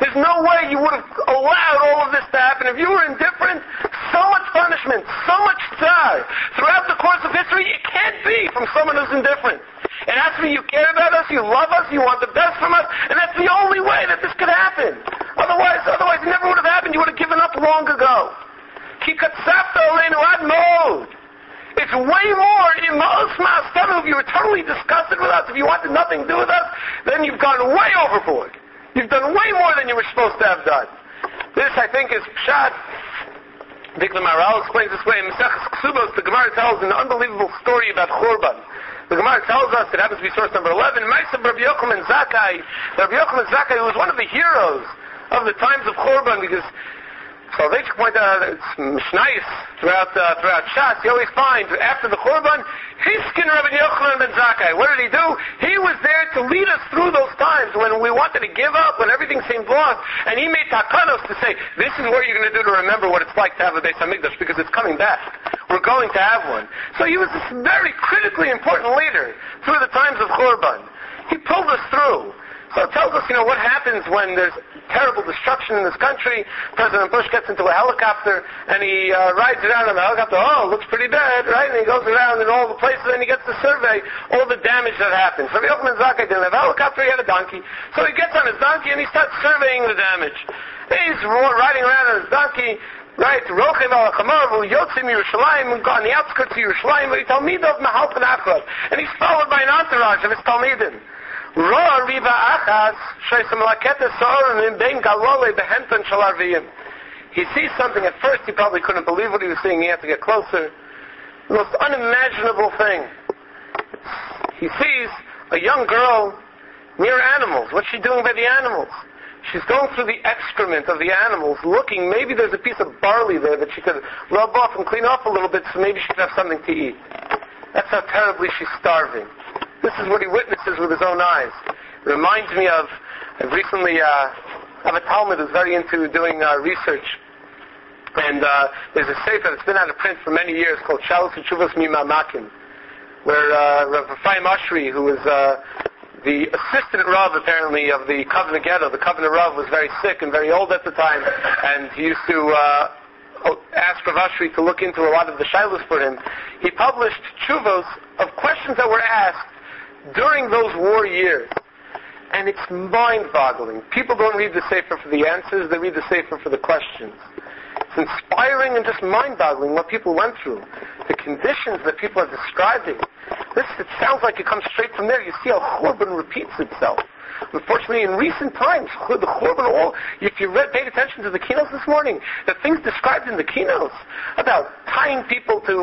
[SPEAKER 1] There's no way you would have allowed all of this to happen. If you were indifferent, so much punishment, so much tsar. Throughout the course of history, it can't be from someone who's indifferent. It has to be you care about us, you love us, you want the best from us, and that's the only way that this could happen. Otherwise it never would have happened. You would have given up long ago. Ki katsafta aleinu ad mod. It's way more in Ma'os Ma'asenu. If you were totally disgusted with us, if you wanted nothing to do with us, then you've gone way overboard. You've done way more than you were supposed to have done. This, I think, is Pshat. Dikla Maharal explains this way. In Maseches Ksubos, the Gemara tells an unbelievable story about Churban. The Gemara tells us, it happens to be source number 11, Ma'aseh Rabbi Yochanan Zakkai. Rabbi Yochanan Zakkai was one of the heroes of the times of Churban, because Soloveitchik pointed out it's Mishnayos throughout Shas. You always find after the Churban, Hiskin Rabbi Yochanan ben Zakkai. What did he do? He was there to lead us through those times when we wanted to give up, when everything seemed lost, and he made takanos to say, this is what you're going to do to remember what it's like to have a Beis Hamikdash, because it's coming back. We're going to have one. So he was this very critically important leader through the times of Churban. He pulled us through. So it tells us, what happens when there's terrible destruction in this country. President Bush gets into a helicopter and he rides around on the helicopter. Oh, it looks pretty bad, right? And he goes around in all the places and he gets to survey all the damage that happens. So Rabbi Yochanan Zakkai didn't have a helicopter, he had a donkey. So he gets on his donkey and he starts surveying the damage. He's riding around on his donkey, right? Rochev al Chamor, Yotzim Yerushalayim, on the outskirts of Yerushalayim, and he's followed by an entourage of his Talmidim. He sees something. At first he probably couldn't believe what he was seeing. He had to get closer. The most unimaginable thing. He sees a young girl near animals. What's she doing by the animals? She's going through the excrement of the animals, looking. Maybe there's a piece of barley there that she could rub off and clean off a little bit, so maybe she could have something to eat. That's how terribly she's starving. This is what he witnesses with his own eyes. It reminds me of, I recently have a Talmud who's very into doing research. And there's a sefer that's been out of print for many years called Shalos Tshuvos Mimamakim, where Rav Chaim Ashri, who was the assistant Rav, apparently, of the Kovna Ghetto. The Kovna Rav was very sick and very old at the time, and he used to ask Rav Ashri to look into a lot of the shilos for him. He published tshuvos of questions that were asked during those war years. And it's mind-boggling. People don't read the Sefer for the answers, they read the Sefer for the questions. It's inspiring and just mind-boggling what people went through. The conditions that people are describing. It sounds like it comes straight from there. You see how Churban repeats itself. Unfortunately, in recent times, the Churban, if you paid attention to the keynotes this morning, the things described in the keynotes about tying people to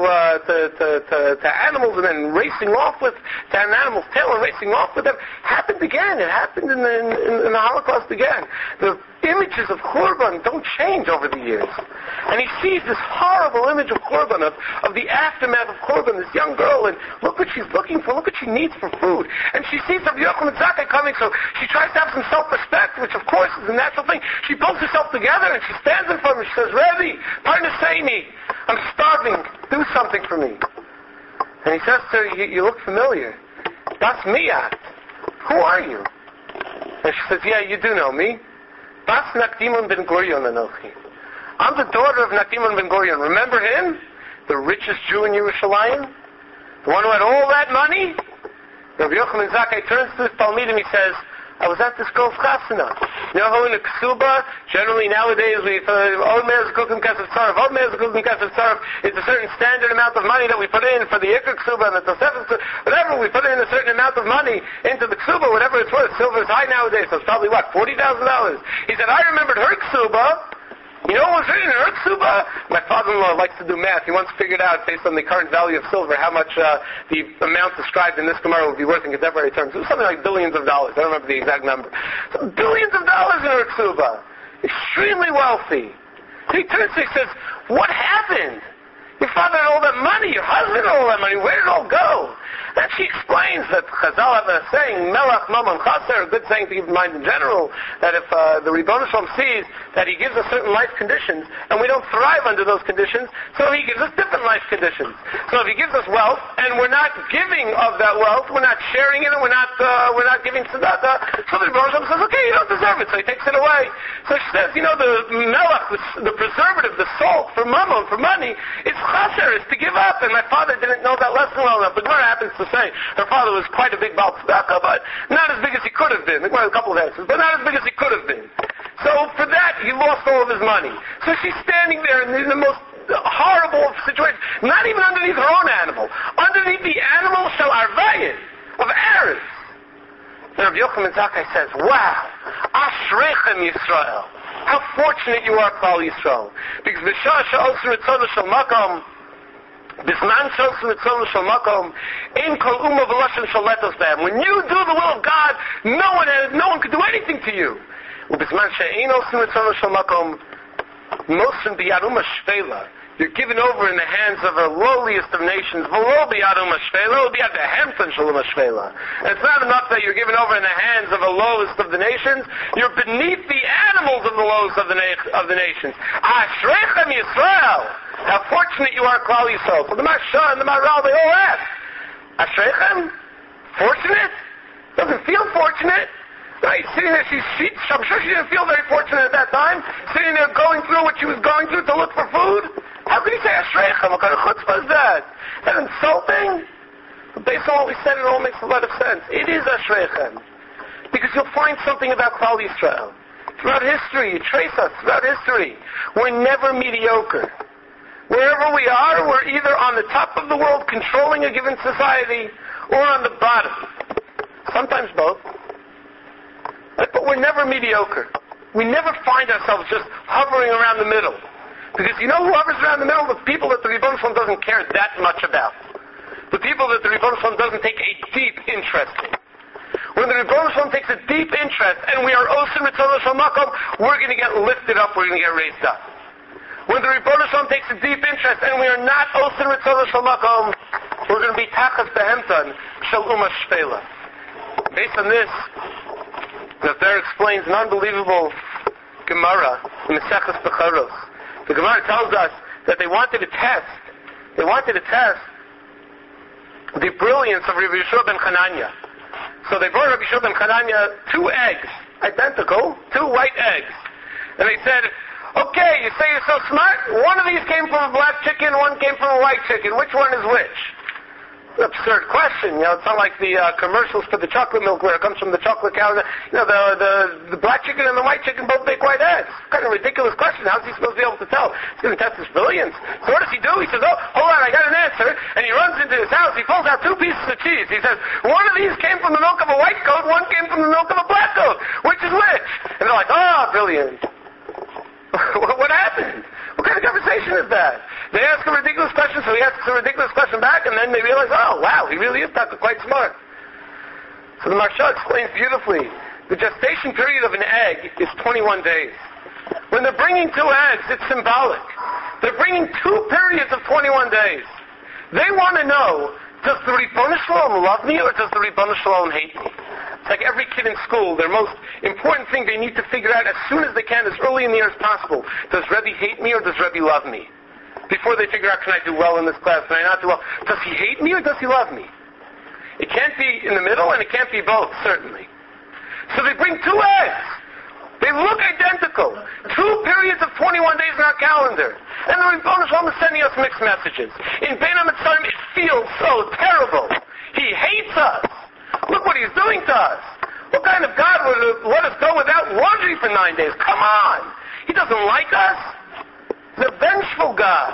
[SPEAKER 1] animals and then racing off to an animal's tail and racing off with them, happened again. It happened in the Holocaust again. The images of Churban don't change over the years. And he sees this horrible image of Churban, of the aftermath of Churban, this young girl, and look what she's looking for, look what she needs for food. And she sees Rabbi Yochanan Zakkai coming, so she tries to have some self-respect, which of course is a natural thing. She pulls herself together and she stands in front of him. She says, Rebbe, Parnaseini, I'm starving, do something for me. And he says to her, you look familiar. That's Miyat. Who are you? And she says, yeah, you do know me. Bas Nakdimon ben Gurion Anochi. I'm the daughter of Nakdimon ben Gurion. Remember him? The richest Jew in Yerushalayim? The one who had all that money? Rabbi Yochanan Zakkai turns to his Talmidim and he says, I was at this girl's chasana. You know how in a ksuba, generally nowadays, it's a certain standard amount of money that we put in for the ikar ksuba and the tosefes ksuba, whatever, we put in a certain amount of money into the ksuba, whatever it's worth. Silver is high nowadays, so it's probably $40,000. He said, I remembered her ksuba. You know what was written in her ksuba? My father-in-law likes to do math. He once figured out, based on the current value of silver, how much the amount described in this Gemara would be worth in contemporary terms. It was something like billions of dollars. I don't remember the exact number. So billions of dollars in her ksuba. Extremely wealthy. So he turns to me and says, what happened? Your father had all that money. Your husband had all that money. Where did it all go? And she explains that Chazal have a saying, Melach Mamon Chaser, a good saying to keep in mind in general, that if the Ribono Shalom sees that he gives us certain life conditions, and we don't thrive under those conditions, so he gives us different life conditions. So if he gives us wealth, and we're not giving of that wealth, we're not sharing it, and we're not giving tzedakah, so the Ribono Shalom says, okay, you don't deserve it, so he takes it away. So she says, the Melach, the preservative, the salt for Mammon, for money, is Chaser, is to give up, and my father didn't know that lesson well enough. But Gemara happens to say her father was quite a big Baal Tzedakah, but not as big as he could have been. There were a couple of answers, but not as big as he could have been. So for that, he lost all of his money. So she's standing there in the most horrible situation, not even underneath her own animal, underneath the animal Shel Arvayin, of Eretz. And Rabbi Yochanan Zakkai says, wow, Ashreichem Yisrael. How fortunate you are, Klal Yisrael. Because B'shah she'osu ritzonu shel makom, Bisman shosu ritzonu shel makom, ein kol umma v'loshen shel letos behem. When you do the will of God, no one can do anything to you. Ubisman she'ein osu ritzonu shel makom, mosen b'yad umma shvela. You're given over in the hands of the lowliest of nations. V'lo b'yad umma shvela, v'lo b'yad behemton shel umma shvela. And it's not enough that you're given over in the hands of the lowest of the nations. You're beneath the animals of the lowest of the nations. Ashreichem Yisrael. How fortunate you are, Klal Yisrael. So the Marsha and the Maral, they all ask, Ashreichem? Fortunate? Doesn't feel fortunate. Right? Sitting there, I'm sure she didn't feel very fortunate at that time, sitting there going through what she was going through to look for food. How could you say Ashreichem? What kind of chutzpah is that? Is that insulting? But based on what we said, it all makes a lot of sense. It is Ashreichem. Because you'll find something about Klal Yisrael. Throughout history, you trace us throughout history. We're never mediocre. Wherever we are, we're either on the top of the world controlling a given society, or on the bottom. Sometimes both. But we're never mediocre. We never find ourselves just hovering around the middle. Because you know who hovers around the middle? The people that the Ribono Shalom doesn't care that much about. The people that the Ribono Shalom doesn't take a deep interest in. When the Ribono Shalom takes a deep interest, and we are osin ritzonu shel makom, we're going to get lifted up, we're going to get raised up. When the Ribono Shalom takes a deep interest, and we are not osin ritzonu shel makom, we're going to be tachas behemton shel umma shvela. Based on this, the Zer explains an unbelievable Gemara in Maseches Becharos. The Gemara tells us that they wanted to test the brilliance of Rabbi Yeshua ben Chananya. So they brought Rabbi Yeshua ben Chananya 2 eggs, identical, 2 white eggs. And they said, okay, you say you're so smart, one of these came from a black chicken, one came from a white chicken. Which one is which? An absurd question. It's not like the commercials for the chocolate milk where it comes from the chocolate cow. The black chicken and the white chicken both make white eggs. Kind of ridiculous question. How's he supposed to be able to tell? He's going to test his brilliance. So what does he do? He says, oh, hold on, I got an answer. And he runs into his house. He pulls out 2 pieces of cheese. He says, one of these came from the milk of a white goat, one came from the milk of a black goat. Which is which? And they're like, oh, brilliant. What happened? What kind of conversation is that? They ask a ridiculous question, so he asks a ridiculous question back, and then they realize, oh, wow, he really is quite smart. So the Marsha explains beautifully, the gestation period of an egg is 21 days. When they're bringing 2 eggs, it's symbolic. They're bringing 2 periods of 21 days. They want to know, does the Ribono Shalom love me, or does the Ribono Shalom hate me? It's like every kid in school, their most important thing they need to figure out as soon as they can, as early in the year as possible. Does Rebbe hate me or does Rebbe love me? Before they figure out, can I do well in this class, can I not do well? Does he hate me or does he love me? It can't be in the middle and it can't be both, certainly. So they bring 2 eggs. They look identical. 2 periods of 21 days in our calendar. And the Ribono Shalom is sending us mixed messages. In Bein HaMetzarim, it feels so terrible. He hates us. Look what he's doing to us. What kind of God would let us go without laundry for 9 days? Come on. He doesn't like us. He's a vengeful God.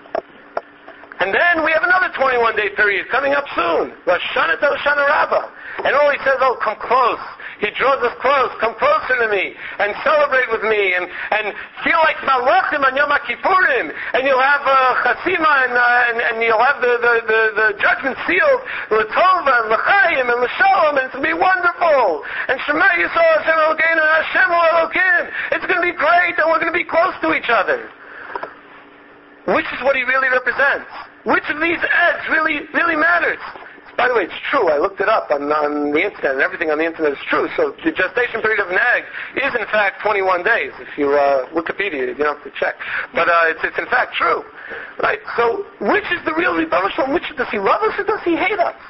[SPEAKER 1] And then we have another 21-day period coming up soon. Rosh Hashanah to Hoshana Rabbah. And all he says, oh, come close. He draws us close. Come closer to me. And celebrate with me. And feel like Malachim on Yom Kippurim. And you'll have Chasima and you'll have the judgment sealed. L'tova and L'chaim and L'shalom. And it's going to be wonderful. And Shema Yisrael Hashem Elokeinu and Hashem Elokim. It's going to be great. And we're going to be close to each other. which is what he really represents? Which of these eggs really matters? By the way, it's true. I looked it up on the internet, and everything on the internet is true. So the gestation period of an egg is, in fact, 21 days. If you Wikipedia, you don't have to check. But it's in fact true. Right? So which is the real Rebbe Shalom? Which does he love us or does he hate us?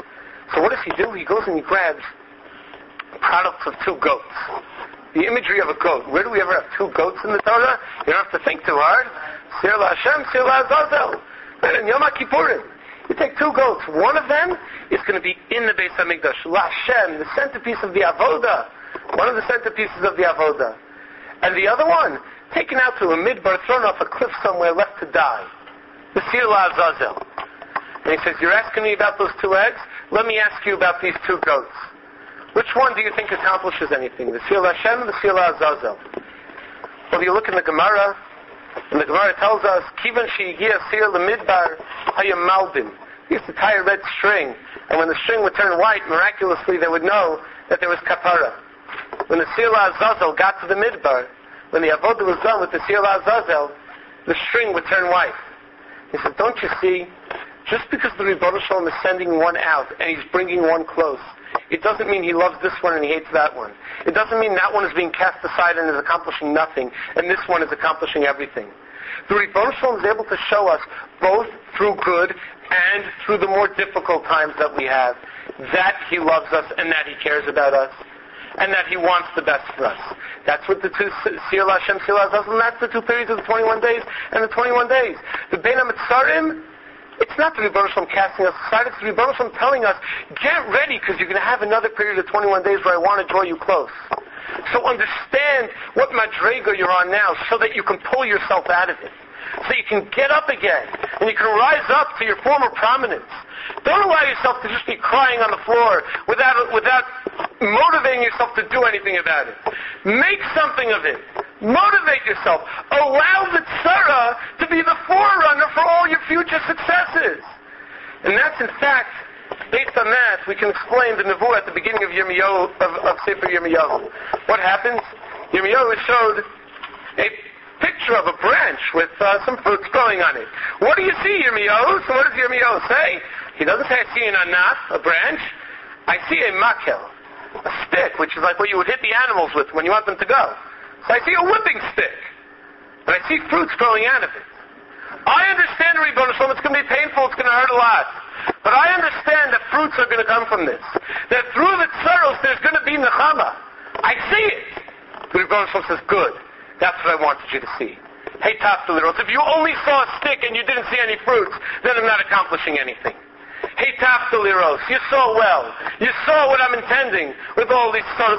[SPEAKER 1] So what does he do? He goes and he grabs products of two goats. The imagery of a goat. Where do we ever have two goats in the Torah? You don't have to think too hard. Sir la Hashem, Sir la Azazel. Right? In Yom Kippurim. You take two goats. One of them is going to be in the Beis HaMikdash. La Hashem, the centerpiece of the Avodah. One of the centerpieces of the Avodah. And the other one, taken out to a midbar, thrown off a cliff somewhere, left to die. The Sir la Azazel. And he says, you're asking me about those two eggs? Let me ask you about these two goats. Which one do you think accomplishes anything? The Sir la Hashem or the Sir la Azazel? Well, you look in the Gemara, and the Gemara tells us, Kivan she'hiya sir lemidbar hayam malbim. He used to tie a red string, and when the string would turn white, miraculously they would know that there was kapara. When the Sir la Azazel got to the midbar, when the avodah was done with the Sir la Azazel, the string would turn white. He said, don't you see, just because the Rebbe Shalom is sending one out, and he's bringing one close, it doesn't mean he loves this one and he hates that one. It doesn't mean that one is being cast aside and is accomplishing nothing, and this one is accomplishing everything. The Rebbe Shalom is able to show us, both through good and through the more difficult times that we have, that he loves us and that he cares about us, and that he wants the best for us. That's what the two Sir la Hashem, Sir la Azazel, and that's the two periods of the 21 days and the 21 days. The Bein HaMetzarim, it's not the Rebbe Shalom casting us aside, it's the Rebbe Shalom telling us, get ready because you're going to have another period of 21 days where I want to draw you close. So understand what madrega you're on now so that you can pull yourself out of it. So you can get up again and you can rise up to your former prominence. Don't allow yourself to just be crying on the floor without motivating yourself to do anything about it. Make something of it. Motivate yourself. Allow the tzara to be the forerunner for all your future successes. And that's in fact, based on that, we can explain the nevuah at the beginning of Yirmiyahu, of Sefer Yirmiyahu. What happens? Yirmiyahu showed a picture of a branch with some fruits growing on it. What do you see, Yirmiyahu? So what does Yirmiyahu say? He doesn't say, I see an anaf, a branch. I see a makel, a stick, which is like what you would hit the animals with when you want them to go. So I see a whipping stick. And I see fruits growing out of it. I understand, Rebbe Shalom, it's going to be painful, it's going to hurt a lot. But I understand that fruits are going to come from this. That through the tzaros there's going to be nechama. I see it. The Rebbe Shalom says, good. That's what I wanted you to see. Hey, Tafdaliros, if you only saw a stick and you didn't see any fruits, then I'm not accomplishing anything. Hey, Tafdaliros, you saw well. You saw what I'm intending with all these stories.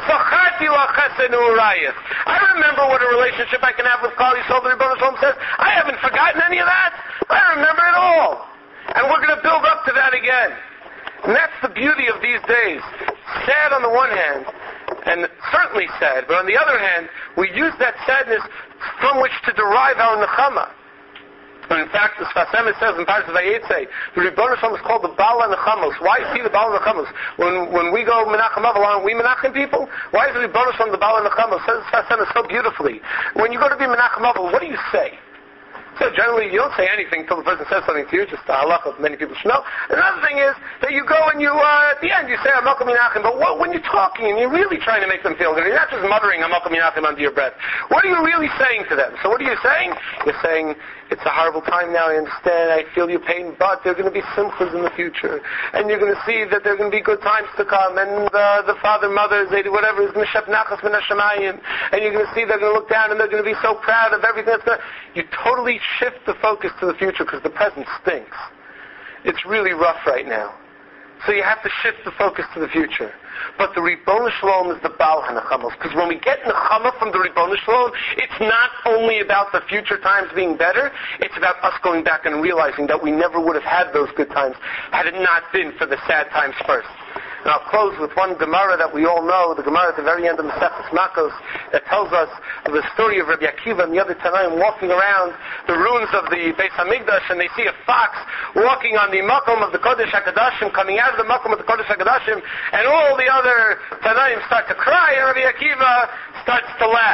[SPEAKER 1] I remember what a relationship I can have with Klal Yisrael. The Rebbe Shalom says, I haven't forgotten any of that. I remember it all. And we're going to build up to that again. And that's the beauty of these days. Sad on the one hand, and certainly sad, but on the other hand, we use that sadness from which to derive our nechama. And in fact, the Sfas Emes says in Parashat Vayetze, the Rebbe Shalom is called the Baal HaNechamos. Why is he the Baal HaNechamos? When we go Menachem Avos, aren't we Menachem people? Why is the Rebbe Shalom the Baal HaNechamos? Says the Sfas Emes so beautifully. When you go to be Menachem Avos, what do you say? So generally, you don't say anything until the person says something to you, just the halacha many people should know. Another thing is that you go and you, at the end, you say, Amakom Menachem, but when you're talking and you're really trying to make them feel good, you're not just muttering Amakom Menachem under your breath. What are you really saying to them? So what are you saying? You're saying, it's a horrible time now, I understand, I feel your pain, but there are going to be simchas in the future. And you're going to see that there are going to be good times to come, and the father, mother, they do whatever, is going to shep nachas min hashamayim, and you're going to see they're going to look down and they're going to be so proud of everything that's going to... You totally shift the focus to the future because the present stinks. It's really rough right now. So you have to shift the focus to the future. But the Ribbon Shalom is the Baal HaNechamos. Because when we get Nechama from the Ribbon Shalom, it's not only about the future times being better, it's about us going back and realizing that we never would have had those good times had it not been for the sad times first. And I'll close with one Gemara that we all know, the Gemara at the very end of Maseches Makos, that tells us of the story of Rabbi Akiva and the other Tanaim walking around the ruins of the Beis HaMikdash, and they see a fox walking on the Makom of the Kodesh HaKadoshim, coming out of the Makom of the Kodesh HaKadoshim, and all the other Tanaim start to cry, and Rabbi Akiva starts to laugh.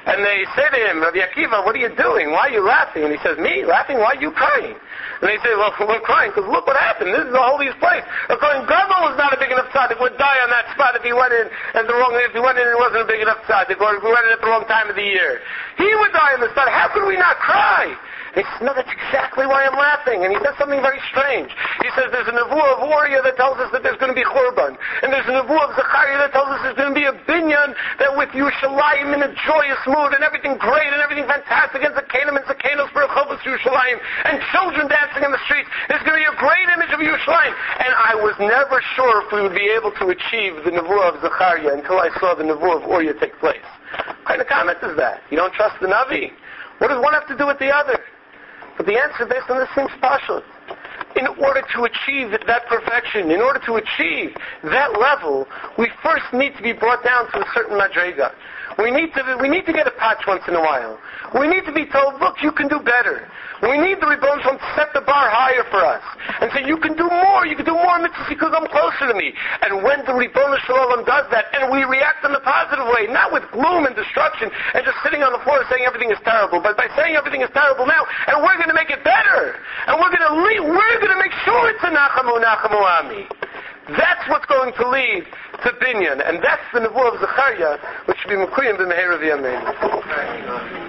[SPEAKER 1] And they say to him, Rabbi Akiva, what are you doing? Why are you laughing? And he says, me? Laughing? Why are you crying? And they say, well, we're crying because look what happened. This is the holiest place. A Kohen Gadol was not a big enough tzaddik, would die on that spot if he went in and if he went in and it wasn't a big enough tzaddik, or if he went in at the wrong time of the year. He would die on the spot. How could we not cry? He says, no, that's exactly why I'm laughing. And he says something very strange. He says there's a nevuah of Uriah that tells us that there's going to be Churban. And there's a nevuah of Zechariah that tells us there's going to be a binyan that with Yerushalayim in a joyous mood and everything great and everything fantastic and Zakanim and Zakanos for Rechovos Yerushalayim and children dancing in the streets. There's going to be a great image of Yerushalayim. And I was never sure if we would be able to achieve the nevuah of Zechariah until I saw the nevuah of Uriah take place. What kind of comment is that? You don't trust the Navi? What does one have to do with the other? But the answer based on this seems partial. In order to achieve that perfection, in order to achieve that level, we first need to be brought down to a certain madrega. We need to get a patch once in a while. We need to be told, look, you can do better. We need the Ribbon Shalom to set the bar higher for us and say, you can do more mitzvahs, you can come closer to me. And when the Ribbon Shalom does that, and we react in a positive way, not with gloom and destruction and just sitting on the floor saying everything is terrible, but by saying everything is terrible now, and we're going to make it better, and we're going to make sure it's a Nachamu Ami. That's what's going to lead to binyan, and that's the nevuah of Zechariah, which should be Mekuyim b'Meher of Yameinu.